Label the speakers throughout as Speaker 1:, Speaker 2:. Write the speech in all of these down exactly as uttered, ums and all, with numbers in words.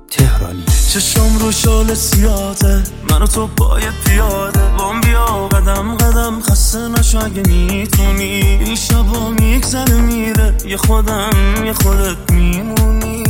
Speaker 1: تهرانی.
Speaker 2: چشم رو شال سیاته، منو تو باید پیاده بام بیا قدم قدم، خسته نشو اگه میتونی. این شبا میگذره میره، یه خودم یه خودت میمونی.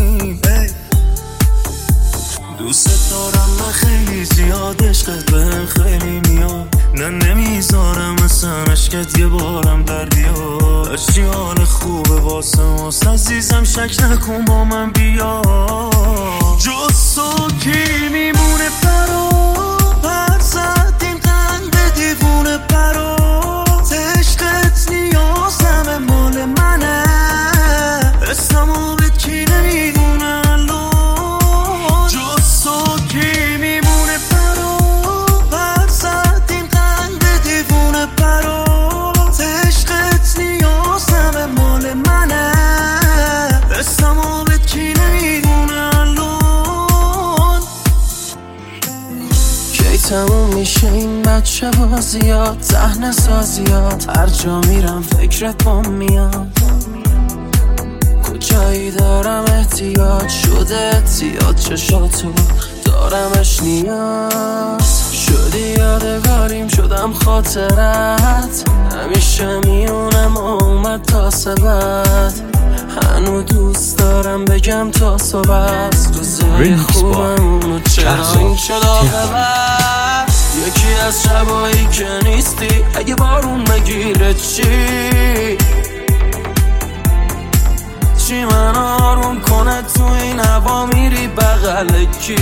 Speaker 2: دوست دارم من خیلی زیاد، عشقت بهم خیلی میاد، نه نمیذارم اصلا عشقت یه بارم در بیاد. هرچی حال خوبه واسه ماست عزیزم، شک نکن با من بیا. جز تو کی میمونه برا پر زد این قلب دیوونه برا. عشقت نیازمه مال منه، اسممو به کی نمیدونه الان. جز تو کی میمونه برا پر زد این قلب دیوونه برا. عشقت نیازمه مال منه، اسممو به کی نمیدونه الان. کی تموم میشه این بچه بازیات، صحنه سازیات، هر جا میرم فکرت بام میاد. کجایی دارم احتیاج شده زیاد، چشاتو دارمش نیاز. شدی یادگاریم شدم خاطرت، همیشه میونم اومد تا سبت. هنو دوست دارم بگم تا صبح، روزای خوبم اونو چرا این شد آقابت. یکی از شبایی که نیستی، اگه بارون بگیره چی؟ چی من آروم کنه تو این هوا، میری بغل کی؟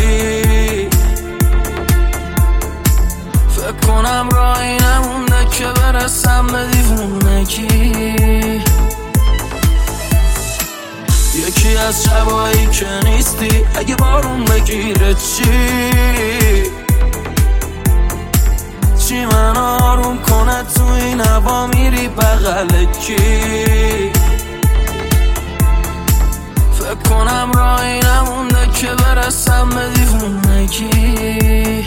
Speaker 2: فکر کنم راهی نمونده که برسم به دیوونگی. یکی از شبایی که نیستی، اگه بارون بگیره چی؟ چی من آروم کنه تو این هوا، میری بغل کی؟ فکر کنم راهی نمونده که برسم به دیوونگی.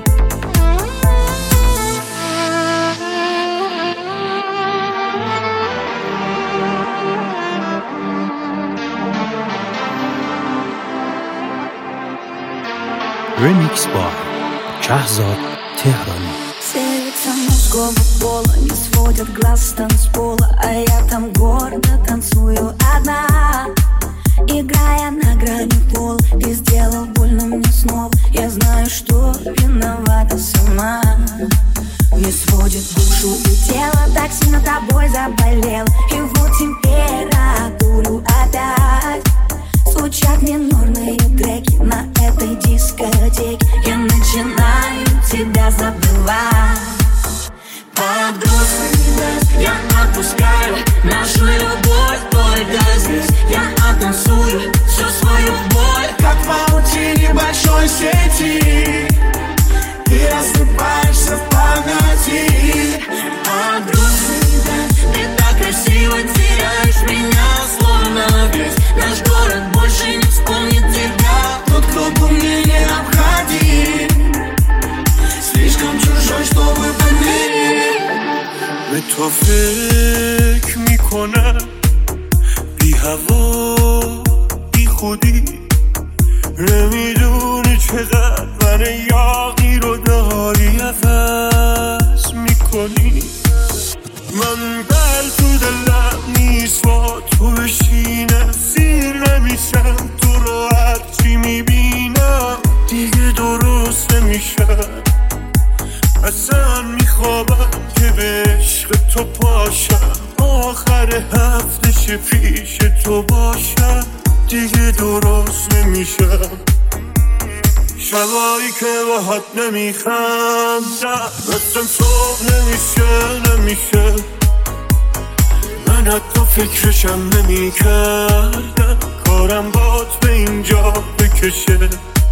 Speaker 1: Remix by Shahzad Tehrani.
Speaker 3: Сердце мужского пола не сводит глаз с танцпола, а я там гордо танцую одна. Играя на грани пола, ты сделал больно мне снова. Я знаю, что виновата сама. Не сводит душу и тело, так сильно тобой заболел. И вот температуру опять. Звучат минорные треки на этой дискотеке. Я начинаю тебя забывать. Под грустный дождь я отпускаю нашу любовь только здесь. Я оттанцую всю свою боль, как в паутине большой сети. Ты рассыпаешься в памяти. Под грустный дождь ты так красиво теряешь меня, словно весь наш город больше не вспомнит тебя. Тот, кто был мне необходим, слишком чужой, чтобы поверить.
Speaker 2: به تو فکر میکنم بی هوا بی خودی، نمیدونی چقدر من یاغی رو داری عوض میکنی. من بل تو دلم نیست با تو بشینم، سیر نمیشم تو رو هرچی میبینم دیگه درست نمیشم. اصلا میخوابم که به عشق تو پاشم، آخر هفته پیش تو باشم دیگه درست نمیشم. شبایی که باهات نمیخندم اصلا صبح نمیشه نمیشه. من حتی فکرشم نمیکردم کارم بات به اینجا بکشه.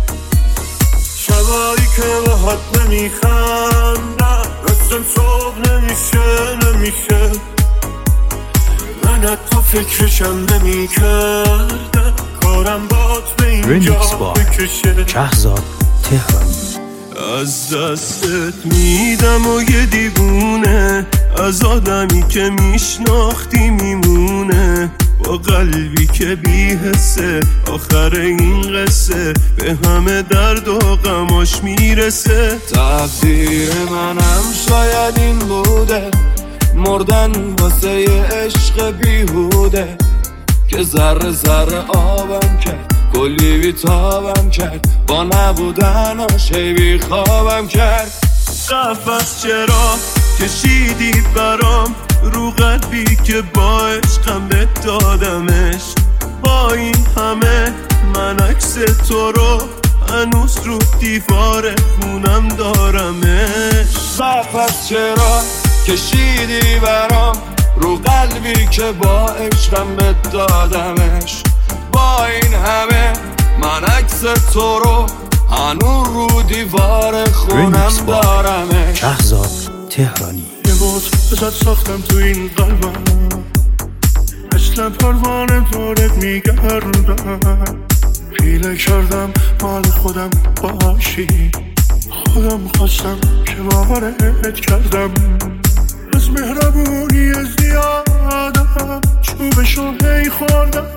Speaker 2: شبایی که باهات نمیخندم اصلا صبح نمیشه نمیشه. من حتی فکرشم نمیکردم کارم بات به اینجا بکشه.
Speaker 1: شهزاد تهرانی.
Speaker 2: از دستت میدم و یه دیوونه، از آدمی که میشناختی میمونه. با قلبی که بی حسه، آخر این قصه به همه درد و غماش میرسه. تقدیر منم شاید این بوده، مردن واسه عشق بیهوده، که ذره ذره آبم کرد، کلی بیتابم کرد، با نبودناش هی بی خوابم کرد. قفس چرا کشیدی برام، رو قلبی که با عشقم بهت دادمش، با این همه من عکس تو رو هنوز رو دیوار خونم دارمش. قفس چرا کشیدی برام، رو قلبی که با عشقم بهت دادمش، با این همه من عکس تو رو هنوز رو دیوار خونم دارمش.
Speaker 1: شهزاد تهرانی.
Speaker 2: یه بود بزد ساختم تو این قلبم، مثل پروانه دورت میگردم، پیله کردم مال خودم باشی، خودم خواستم که باورت کردم، از مهربونی زیادم چوبشو هی خوردم،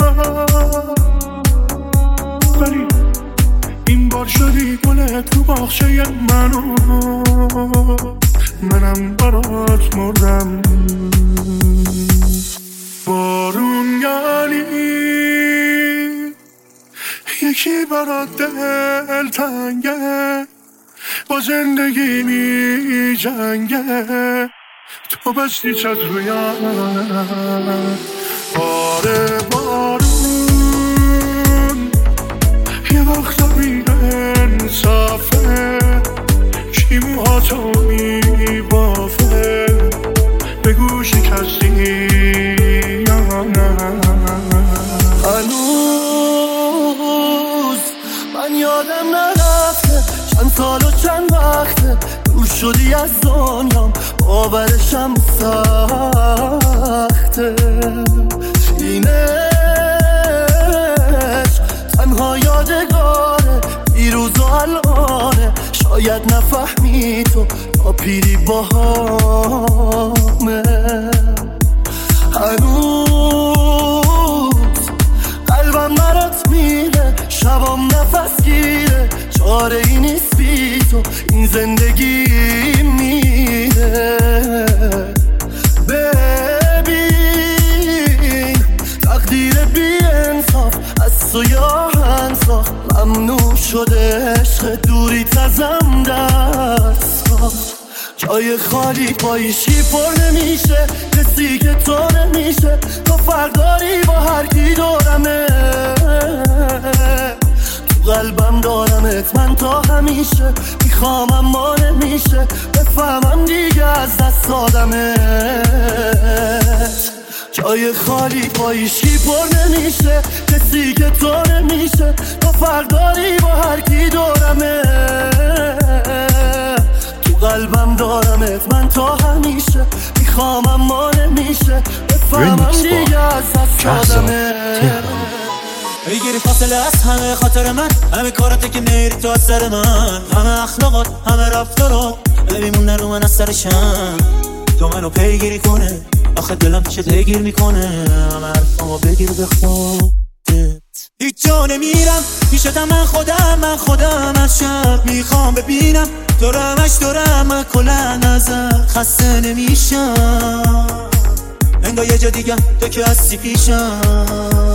Speaker 2: ولی این بار شدی گل تو باغچه منو، منم برات مردم. بارون یعنی یکی برات دل تنگه، با زندگی می جنگه، تو بستی چت رویم. باره بارون یه وقتا بی انصافه، چی موهاتو می بافه، بگو شکستی یا نه. هنوز من یادم نرفته چند سال و چند وقته، دور شدی از دنیام باورشم سخته، اینش تنها یادگاره دیروز و الانه، شاید نفهمی تو تا پیری باهامه. هنوز قلبم برات میره، شبام نفس گیره، چاره ای نیست بی تو این زندگی میره. ببین تقدیر بی انصاف از تو یا انصاف، ممنوع شده عشق دوریت ازم دست ساخت، جای خالی با ایشی پر نمیشه، کسی که تو نمیشه، تو فرق داری با هر کی دورمه، تو قلبم دارمت من تا همیشه، میخوام اما نمیشه، بفهمم دیگه از دست دادمت، جای خالی با ایشی پر نمیشه، کسی که تو نمیشه، تو فرق داری با هر کی دورمه، تو قلبم دارمت من تا همیشه، میخوام اما نمیشه، بفهمم دیگه از دست دادمت.
Speaker 4: بگیری فاصله از همه خاطر من، همه کارات که میری تو از سر من، همه اخلاقات همه رفتارات بمیمونن رو من از سرشم، تو منو پیگیری کنه، آخه دلم پیشت هگیر میکنه، همه حرفامو بگیر به خودت. هیچ جا نمیرم پیشتم، من خودم من خودم از شب میخوام ببینم، دورمش دورم من کلن ازت خسته نمیشم، انگار یه جا دیگه تو که هستی پیشم.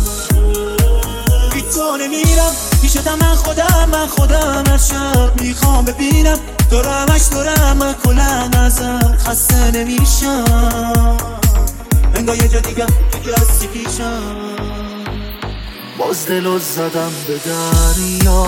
Speaker 4: هیچ جا نمیرم پیشتم، من خودم من خودم از شب میخوام ببینم، دورمش دورم من کلن ازت خسته نمیشم، انگار یه جا دیگه تو که هستی پیشم.
Speaker 2: باز دلو زدم به دریا،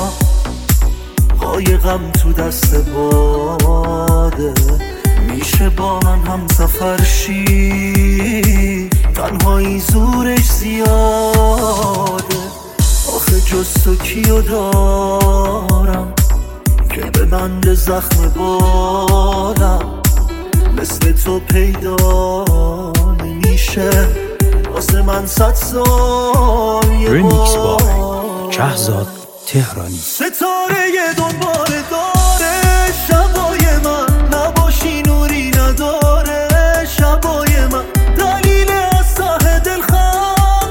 Speaker 2: قایقم تو دست باده، میشه با من هم سفر شی، تنهایی زورش زیاده، آخه جز تو کیو دارم که به بند زخم بالم، مثل تو پیدا نمیشه واسه من صد سال یه
Speaker 1: ریمیکس با شهزاد تهرانی.
Speaker 2: ستاره دنبال داره شبای من، نباشی نوری نداره شبای من، دلیل از ته دل خنده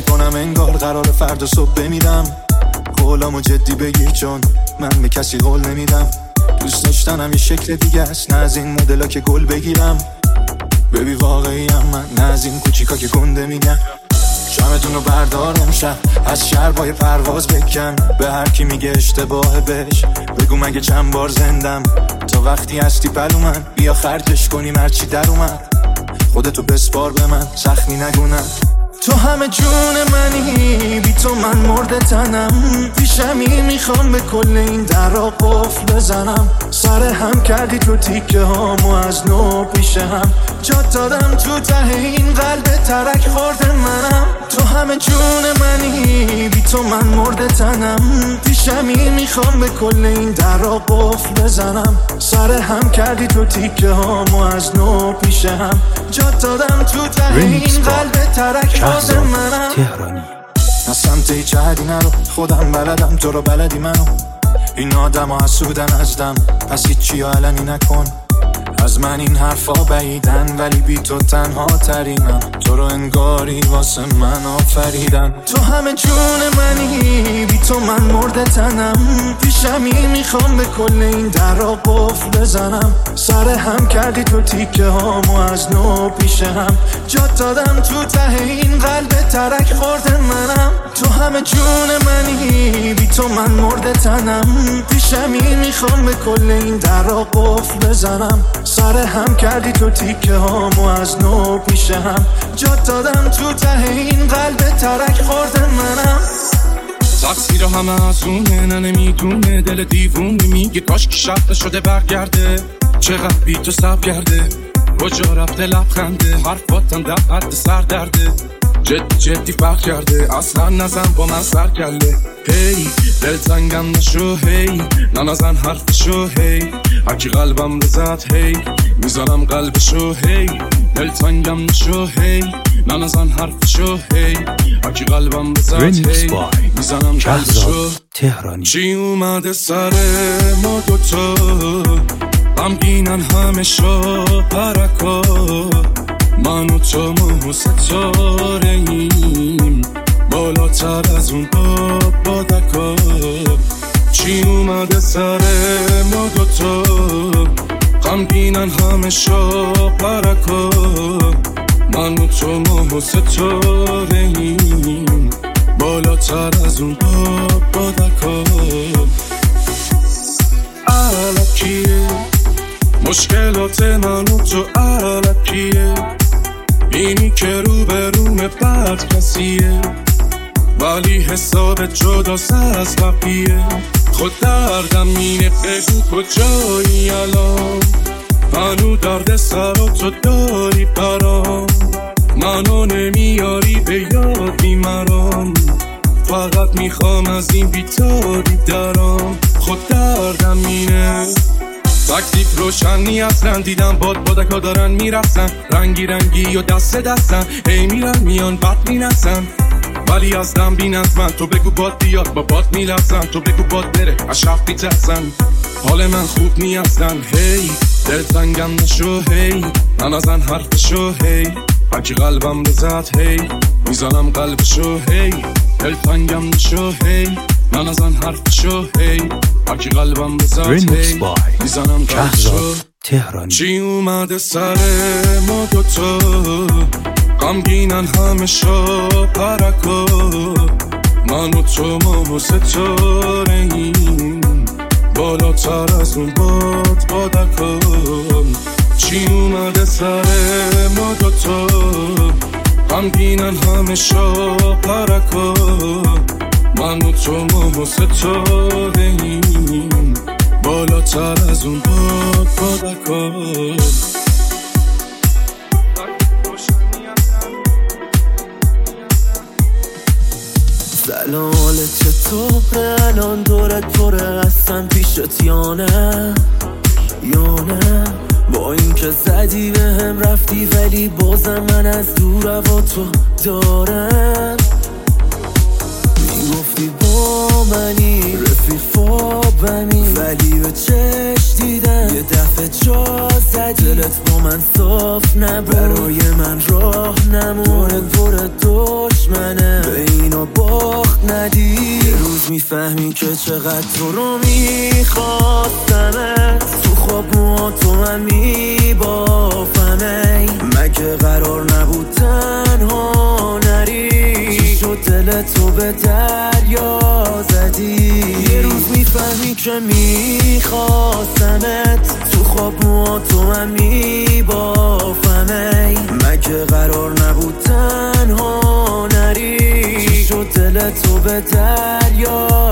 Speaker 5: کنم انگار قرار فردا صبح بمیرم. قولامو جدی بگیر چون من به کسی قول نمیدم. دوست داشتنم یه شکل دیگه است، نه از این مدلا که گل بگیرم. ببی واقعیم من، نه از این کوچیکا که گنده میگن. شمتون رو بردار امشب از شربای پرواز بکن. به هر کی میگه اشتباه بهش بگو مگه چند بار زندم. تا وقتی هستی پلو من بیا خرجش کنیم هرچی در اومد. خودتو بسپار به من زخمی نگونم. تو همه جون منی، بی تو من مرده تنم. پیشمی میخوام به کل این درا قفل بزنم. سر هم کردی تو تیکه هامو از نو پیش هم. جات دادم تو ته این قلب ترک خورده منم. تو همه جون منی، بی تو من مرده تنم. پیشمی میخوام به کل این درا قفل بزنم. سر هم کردی تو تیکه هامو از نو پیش هم. جات دادم تو ته این قلب ترک خورده منم.
Speaker 1: تهرانی
Speaker 5: از سمت هیچ حدی نرو، خودم بلدم تو رو بلدی منو. این آدم ها حسودن ازدم، پس هیچی ها علنی نکن. از من این حرفا بعیدن ولی بی تو تنها ترینم. تو رو انگاری واسه من آفریدن. تو همه جون منی، بی تو من مرده تنم. پیشمی میخوام به کل این درا قفل بزنم. سر هم کردی تو تیکه هامو از نو پیش هم. جات دادم تو ته این قلب ترک خورده منم. تو همه جون منی، بی تو من مرده تنم. پیشمی میخوام به کل این درا قفل بزنم. سر هم کردی تو تیکه هامو از نو پیش هم. جات دادم تو ته این قلب ترک خورده منم.
Speaker 2: تقصیر همه از اونه، نه نمیدونه دل دیوونه. میگه کاش که شب شده برگرده. چقدر بی تو سب کرده، کجا رفته لبخنده. حرفاتم در حد سر درده. جدی جدی فرق کرده، اصلا نزن با من سر کله. هی دل تنگم نشو، هی ننزن حرفشو. هی هرکی قلبم رو زد، هی میزنم قلبشو. هی دل تنگم نشو، هی ننزن حرفشو. هی هرکی قلبم رو زد، هی میزنم قلبشو.
Speaker 1: تهرانی
Speaker 2: چی اومده سر ما دوتا، غمگینن همه شا پرکا. من و تو ماه و ستاره ایم، بالاتر از اون باب بادکا. چی اومده سر ما دوتا، غمگینن همه شا پرکا. من و تو ماه و ستاره ایم، بالاتر از اون باب بادکا. الکیه مشکلات من و تو، الکیه اینی که رو به روم بد کسیه. ولی حساب جداست از بقیه. خود دردم اینه بگو کجایی الان. منو درد سر و تو داری برام. منو نمیاری به یادی مرام. فقط میخوام از این بیتاری درام. خود دردم اینه تکلیف روشنی اصلا. دیدم باد بادکا دارن میرسن، رنگی رنگی و دست دستن. هی میرن میان بد مینسن، ولی از دم بین از من. تو بگو باد بیاد با باد میلرزن. تو بگو باد بره از شب میترسن. حال من خوب نیستن. هی دل تنگم نشو، هی ننزن حرفشو. هی هرکی قلبم رو زد، هی میزنم قلبشو. هی دل تنگم نشو، هی ننزن حرفشو. هی هرکی قلبم رو زد، هی میزنم قلبشو.
Speaker 1: تهرانی
Speaker 2: چی اومده سر ما دوتا، غمگینن همه شا پرکا. من و تو ماه و ستاره ایم، بالاتر از اون باد بادکا. چی اومده سر ما دوتا، غمگینن همه شا پرکا. من و تو ماه و ستاره ایم، بالاتر از اون باد بادکا.
Speaker 6: سلام حالت چطوره الان؟ دورت پره اصلا پیشت یا نه یا نه؟ با این که زدی به هم رفتی ولی بازم من از دور و تو دارم. میگفت گفتی با منی رفیق فابمی، ولی به چشم دیدم یه دفعه جا زدی. دلت با من صاف نبود، برای من راه نمون. پر پر دشمنه به اینا باخت ندی. یه روز میفهمی که چقدر تو رو میخواستمت. تو خواب موها تو من میبافمه. مگه قرار نبود تنها نری؟ چی شد دلتو به دریا زدی؟ یه روز میفهمی که میخواستمت. تو خواب موها تو من میبافمه. مگه قرار نبود تنها نری؟ چی شد دلتو به دریا